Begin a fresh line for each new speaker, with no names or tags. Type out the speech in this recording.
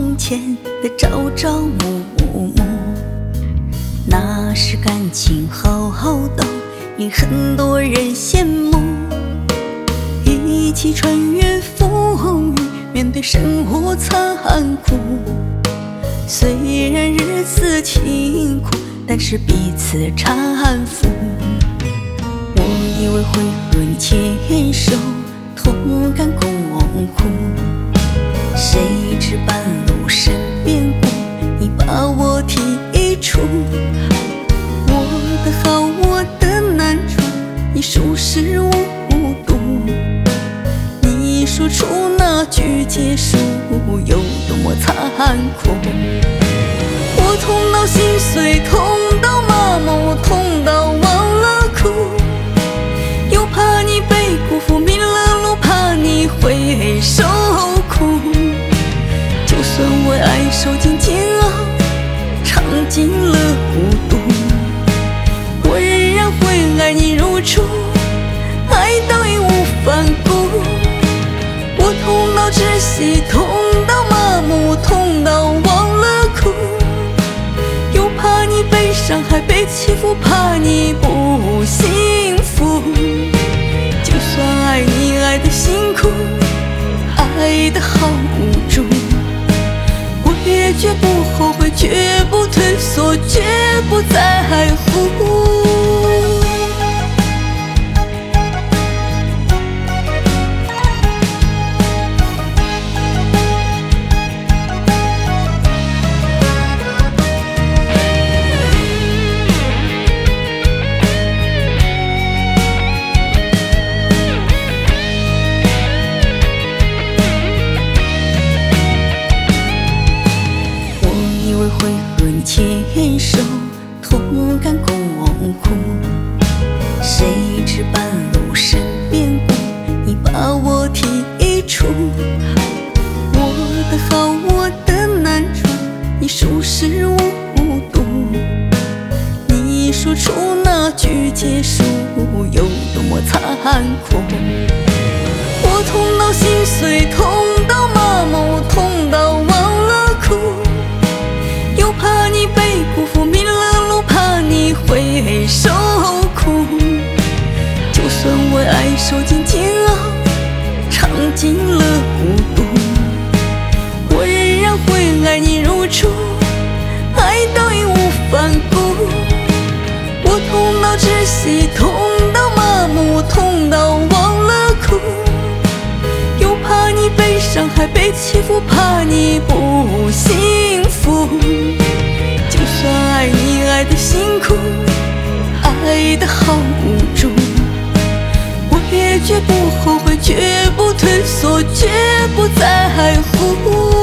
从前的朝朝暮暮，那时感情好好的，令很多人羡慕。一起穿越风雨，面对生活残酷。虽然日子辛苦，但是彼此搀扶。我以为会和你牵手，同甘共苦，谁知半路生变故，你把我剔除。我的好，我的难处，你熟视无睹。你说出那句结束，有多么残酷。我痛到心碎，痛到麻木，痛到忘了哭。又怕你被辜负，迷了路，怕你会受苦。就算为爱受尽煎熬，尝尽了孤独，我仍然会爱你如初，爱到义无反顾。我痛到窒息，痛到麻木，痛到忘了哭。又怕你被伤害，被欺负，怕你不幸福。就算爱你爱得辛苦，爱得好无助，我也绝不后悔，绝不退缩，绝不在乎。会和你牵手，同甘共苦，谁知半路生变故，你把我剔除。我的好，我的难处，你熟视无睹。你说出那句结束，有多么残酷。我痛到心碎，痛到麻木，痛到忘了哭。又怕你被辜负，迷了路，怕你会受苦。就算为爱受尽煎熬，尝尽了孤独，我仍然会爱你如初，爱到义无反顾。我痛到窒息，痛到麻木，痛到忘了哭。又怕你被伤害，被欺负，怕你不幸福。就算爱你爱得辛苦，爱得好无助，我也绝不后悔，绝不退缩，绝不在乎。